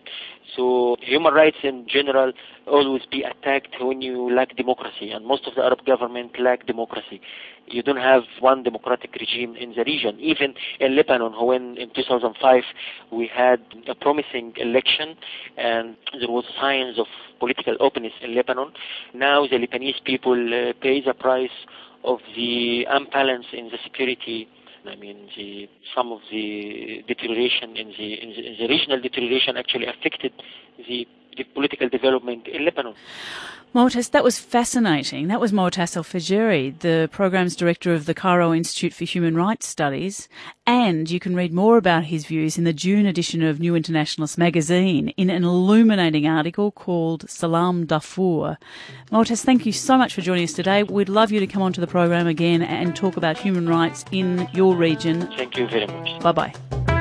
So human rights in general always be attacked when you lack democracy, and most of the Arab government lack democracy. You don't have one democratic regime in the region. Even in Lebanon, when in two thousand five we had a promising election and there was signs of political openness in Lebanon, now the Lebanese people uh, pay the price of the imbalance in the security. I mean, the, some of the deterioration in the, in the, in the regional deterioration actually affected the, the political development in Lebanon. Moataz, that was fascinating. That was Moataz Al-Fajeri, the Programs Director of the Cairo Institute for Human Rights Studies. And you can read more about his views in the June edition of New Internationalist magazine in an illuminating article called Salam Darfur. Moataz, thank you so much for joining us today. We'd love you to come onto the program again and talk about human rights in your region. Thank you very much. Bye-bye.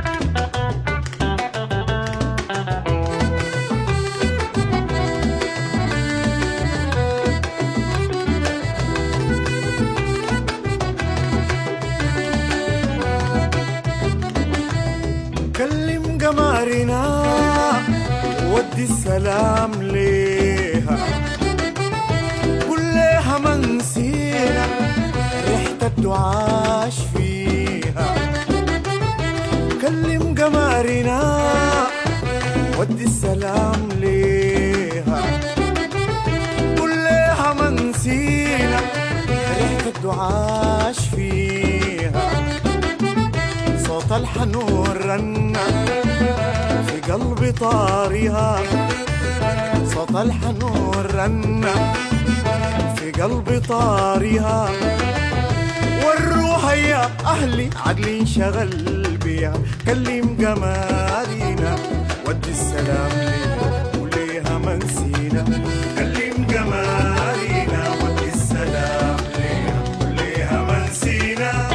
قمرنا ودي السلام ليها كلها منسينا ريحة الدعاش فيها كلم قمرنا ودي السلام ليها كلها منسينا ريحة الدعاش فيها صوت الحنون رنّا في قلبي طارها صوت الحنون رنّا في قلبي طارها والروح يا أهلي عقلي انشغل بيها كلم قمارينا ودي السلام ليها وليها منسينا كلم قمارينا ودي السلام ليها وليها منسينا.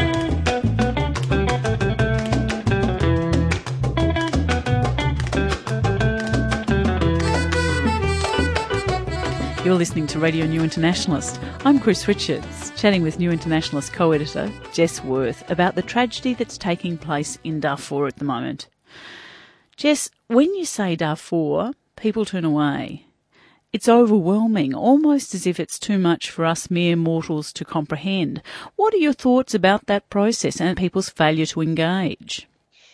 You're listening to Radio New Internationalist. I'm Chris Richards, chatting with New Internationalist co-editor Jess Worth about the tragedy that's taking place in Darfur at the moment. Jess, when you say Darfur, people turn away. It's overwhelming, almost as if it's too much for us mere mortals to comprehend. What are your thoughts about that process and people's failure to engage?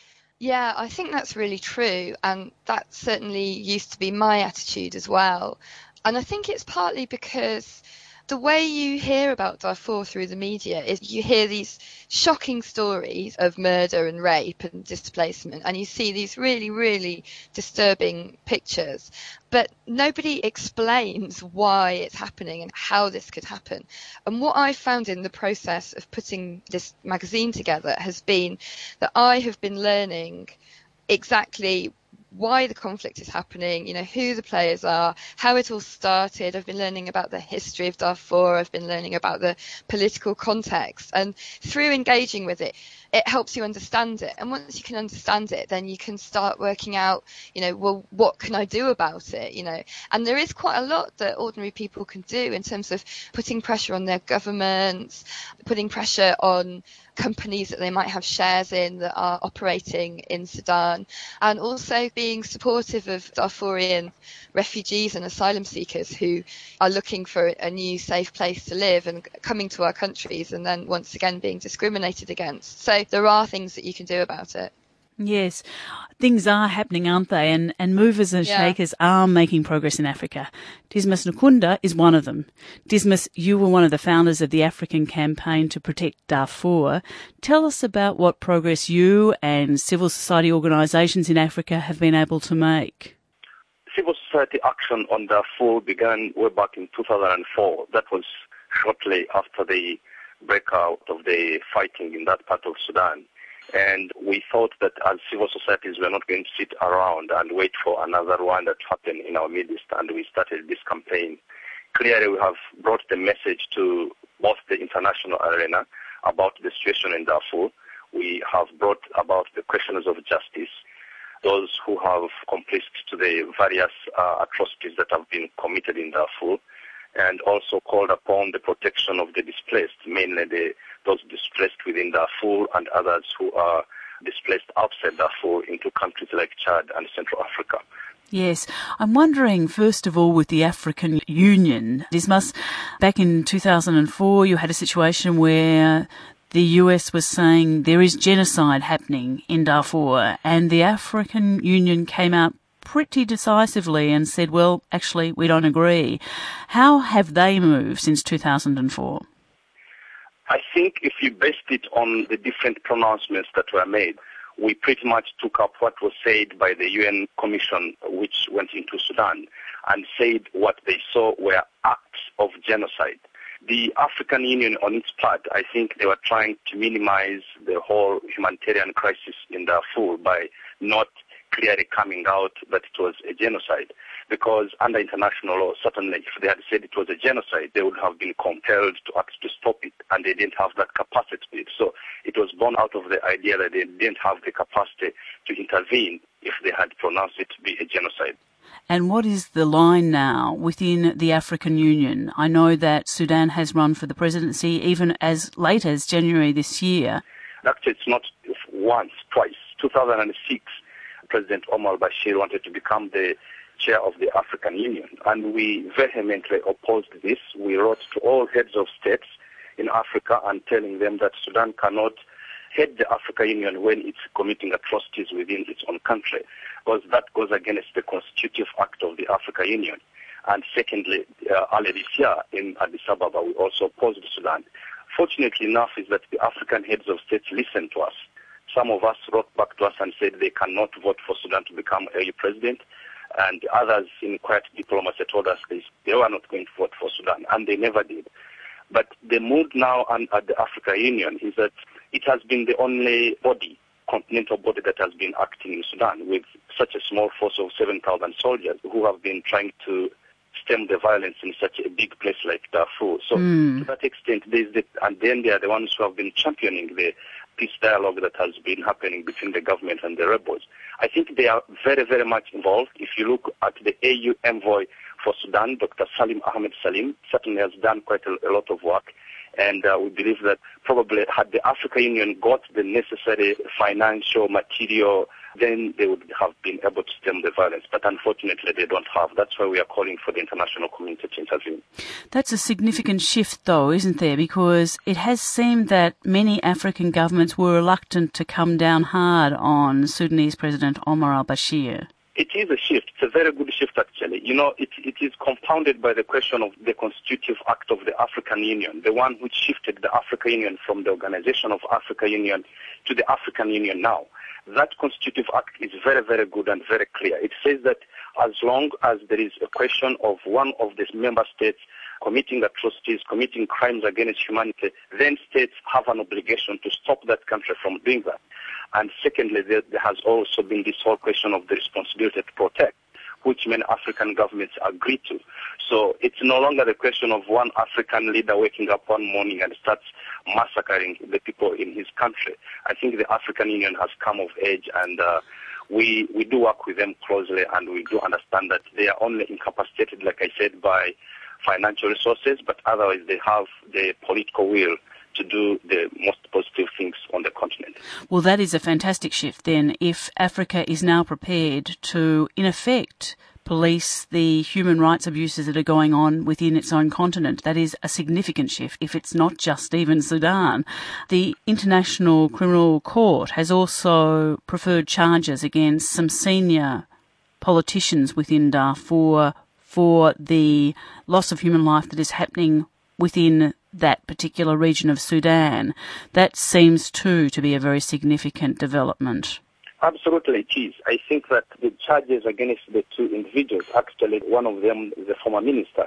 Yeah, I think that's really true, and that certainly used to be my attitude as well. And I think it's partly because the way you hear about Darfur through the media is you hear these shocking stories of murder and rape and displacement, and you see these really, really disturbing pictures, but nobody explains why it's happening and how this could happen. And what I found in the process of putting this magazine together has been that I have been learning exactly why the conflict is happening, you know, who the players are, how it all started. I've been learning about the history of Darfur. I've been learning about the political context. And through engaging with it, it helps you understand it. And once you can understand it, then you can start working out, you know, well, what can I do about it, you know? And there is quite a lot that ordinary people can do in terms of putting pressure on their governments, putting pressure on companies that they might have shares in that are operating in Sudan, and also being supportive of Darfurian refugees and asylum seekers who are looking for a new safe place to live and coming to our countries and then once again being discriminated against. So there are things that you can do about it. Yes, things are happening, aren't they? And, and movers and Yeah. shakers are making progress in Africa. Dismas Nkunda is one of them. Dismas, you were one of the founders of the African Campaign to Protect Darfur. Tell us about what progress you and civil society organisations in Africa have been able to make. Civil society action on Darfur began way back in two thousand four. That was shortly after the breakout of the fighting in that part of Sudan. And we thought that as civil societies, we are not going to sit around and wait for another one that happened in our midst, and we started this campaign. Clearly, we have brought the message to both the international arena about the situation in Darfur. We have brought about the questions of justice, those who have complicit to the various uh, atrocities that have been committed in Darfur, and also called upon the protection of the displaced, mainly the those displaced within Darfur and others who are displaced outside Darfur into countries like Chad and Central Africa. Yes. I'm wondering, first of all, with the African Union, Dismas, back in two thousand four, you had a situation where the U S was saying there is genocide happening in Darfur, and the African Union came out pretty decisively and said, well, actually, we don't agree. How have they moved since two thousand four? I think if you based it on the different pronouncements that were made, we pretty much took up what was said by the U N Commission, which went into Sudan, and said what they saw were acts of genocide. The African Union, on its part, I think they were trying to minimize the whole humanitarian crisis in Darfur by not clearly coming out that it was a genocide. Because under international law, certainly if they had said it was a genocide, they would have been compelled to act to stop it, and they didn't have that capacity. So it was born out of the idea that they didn't have the capacity to intervene if they had pronounced it to be a genocide. And what is the line now within the African Union? I know that Sudan has run for the presidency even as late as January this year. Actually, it's not once, twice. two thousand six, President Omar al-Bashir wanted to become the chair of the African Union, and we vehemently opposed this. We wrote to all heads of states in Africa and telling them that Sudan cannot head the African Union when it's committing atrocities within its own country, because that goes against the constitutive act of the African Union. And secondly, uh, earlier this year in Addis Ababa, we also opposed Sudan. Fortunately enough is that the African heads of states listened to us. Some of us wrote back to us and said they cannot vote for Sudan to become a president, and others in quiet diplomacy told us they, they were not going to vote for Sudan, and they never did. But the mood now at the African Union is that it has been the only body, continental body, that has been acting in Sudan with such a small force of seven thousand soldiers who have been trying to stem the violence in such a big place like Darfur. So mm. to that extent, there's the, and then they are the ones who have been championing the peace dialogue that has been happening between the government and the rebels. I think they are very, very much involved. If you look at the A U envoy for Sudan, Doctor Salim Ahmed Salim, certainly has done quite a, a lot of work. And uh, we believe that probably had the African Union got the necessary financial, material then they would have been able to stem the violence. But unfortunately, they don't have. That's why we are calling for the international community to intervene. That's a significant shift, though, isn't there? Because it has seemed that many African governments were reluctant to come down hard on Sudanese President Omar al-Bashir. It is a shift. It's a very good shift, actually. You know, it, it is compounded by the question of the Constitutive Act of the African Union, the one which shifted the African Union from the Organization of African Union to the African Union now. That Constitutive Act is very, very good and very clear. It says that as long as there is a question of one of these member states committing atrocities, committing crimes against humanity, then states have an obligation to stop that country from doing that. And secondly, there, there has also been this whole question of the responsibility to protect, which many African governments agree to. So it's no longer the question of one African leader waking up one morning and starts massacring the people in his country. I think the African Union has come of age, and uh, we we do work with them closely, and we do understand that they are only incapacitated, like I said, by financial resources, but otherwise they have the political will to do the most positive things on the continent. Well, that is a fantastic shift then, if Africa is now prepared to, in effect, police the human rights abuses that are going on within its own continent. That is a significant shift, if it's not just even Sudan. The International Criminal Court has also preferred charges against some senior politicians within Darfur for the loss of human life that is happening within that particular region of Sudan. That seems too to be a very significant development. Absolutely it is. I think that the charges against the two individuals, actually one of them is a former minister,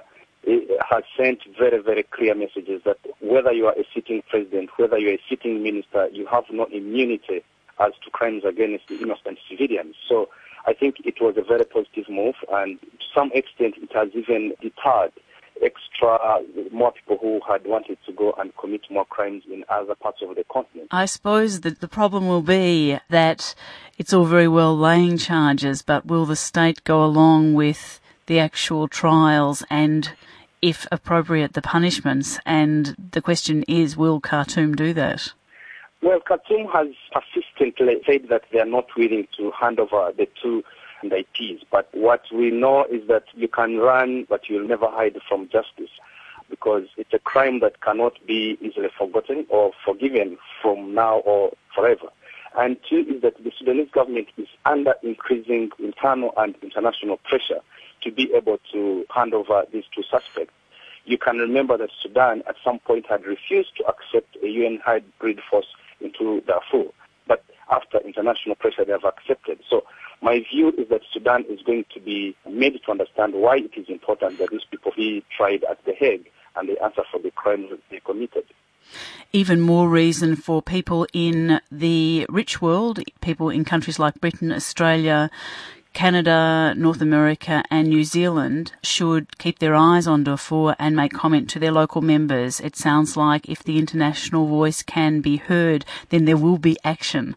has sent very, very clear messages that whether you are a sitting president, whether you are a sitting minister, you have no immunity as to crimes against the innocent civilians. So I think it was a very positive move, and to some extent it has even deterred extra more people who had wanted to go and commit more crimes in other parts of the continent. I suppose that the problem will be that it's all very well laying charges, but will the state go along with the actual trials and, if appropriate, the punishments? And the question is, will Khartoum do that? Well, Khartoum has persistently said that they are not willing to hand over the two indictees. But what we know is that you can run, but you'll never hide from justice, because it's a crime that cannot be easily forgotten or forgiven from now or forever. And two is that the Sudanese government is under increasing internal and international pressure to be able to hand over these two suspects. You can remember that Sudan at some point had refused to accept a U N hybrid force into Darfur. But after international pressure, they have accepted. So my view is that Sudan is going to be made to understand why it is important that these people be tried at The Hague and they answer for the crimes that they committed. Even more reason for people in the rich world, people in countries like Britain, Australia, Canada, North America and New Zealand should keep their eyes on Darfur and make comment to their local members. It sounds like if the international voice can be heard, then there will be action.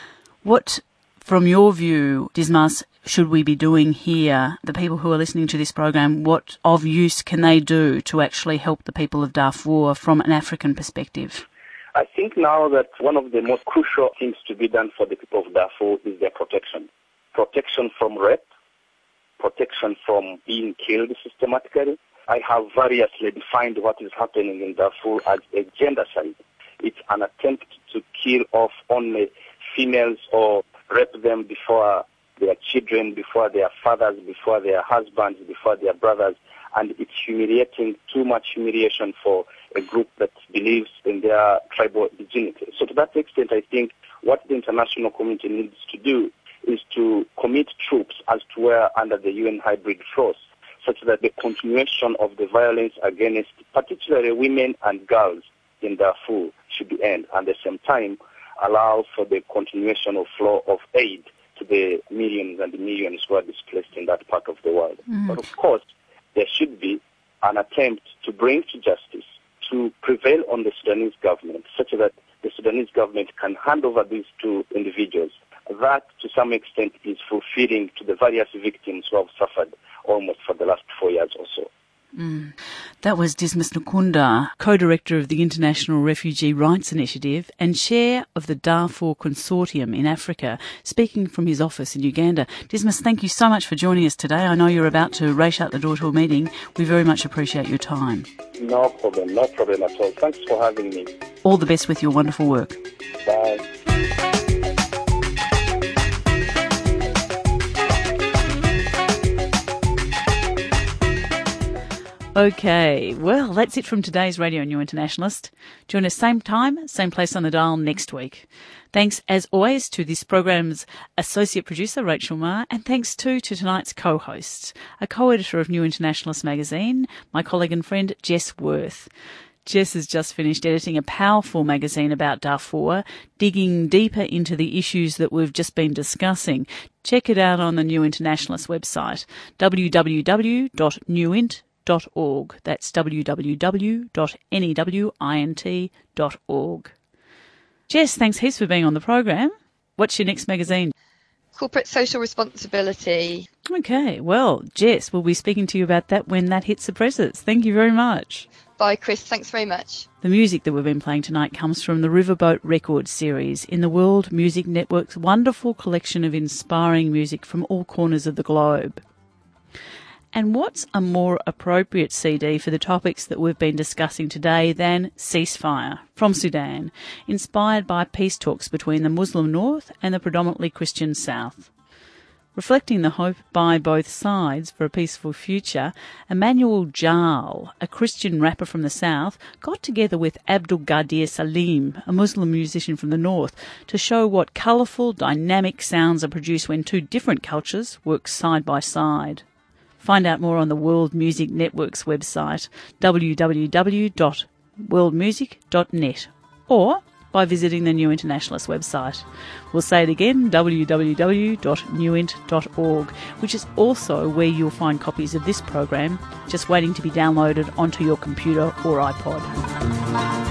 What, from your view, Dismas, should we be doing here? The people who are listening to this program, what of use can they do to actually help the people of Darfur from an African perspective? I think now that one of the most crucial things to be done for the people of Darfur is their protection. Protection from rape, protection from being killed systematically. I have variously defined what is happening in Darfur as a gendercide. It's an attempt to kill off only females or rape them before their children, before their fathers, before their husbands, before their brothers. And it's humiliating, too much humiliation for a group that believes in their tribal dignity. So to that extent, I think what the international community needs to do is to commit troops as to where under the U N hybrid force, such that the continuation of the violence against particularly women and girls in Darfur should end, and at the same time allow for the continuation of flow of aid to the millions and the millions who are displaced in that part of the world. Mm-hmm. But of course, there should be an attempt to bring to justice, to prevail on the Sudanese government, such that the Sudanese government can hand over these two individuals. That, to some extent, is fulfilling to the various victims who have suffered almost for the last four years or so. Mm. That was Dismas Nkunda, co-director of the International Refugee Rights Initiative and chair of the Darfur Consortium in Africa, speaking from his office in Uganda. Dismas, thank you so much for joining us today. I know you're about to race out the door to a meeting. We very much appreciate your time. No problem, no problem at all. Thanks for having me. All the best with your wonderful work. Bye. Okay, well, that's it from today's Radio New Internationalist. Join us same time, same place on the dial next week. Thanks, as always, to this program's associate producer, Rachel Marr, and thanks too to tonight's co-hosts, a co-editor of New Internationalist magazine, my colleague and friend Jess Worth. Jess has just finished editing a powerful magazine about Darfur, digging deeper into the issues that we've just been discussing. Check it out on the New Internationalist website, w w w dot new int dot org. That's w w w dot newint dot org. Jess, thanks heaps for being on the program. What's your next magazine? Corporate Social Responsibility. Okay, well, Jess, we'll be speaking to you about that when that hits the presses. Thank you very much. Bye, Chris. Thanks very much. The music that we've been playing tonight comes from the Riverboat Records series in the World Music Network's wonderful collection of inspiring music from all corners of the globe. And what's a more appropriate C D for the topics that we've been discussing today than Ceasefire from Sudan, inspired by peace talks between the Muslim North and the predominantly Christian South. Reflecting the hope by both sides for a peaceful future, Emmanuel Jal, a Christian rapper from the South, got together with Abdul Gadir Salim, a Muslim musician from the North, to show what colourful, dynamic sounds are produced when two different cultures work side by side. Find out more on the World Music Network's website, w w w dot world music dot net, or by visiting the New Internationalist website. We'll say it again, w w w dot new int dot org, which is also where you'll find copies of this program just waiting to be downloaded onto your computer or iPod.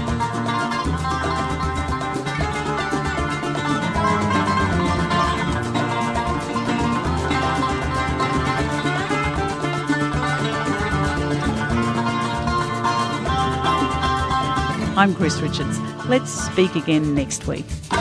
I'm Chris Richards. Let's speak again next week.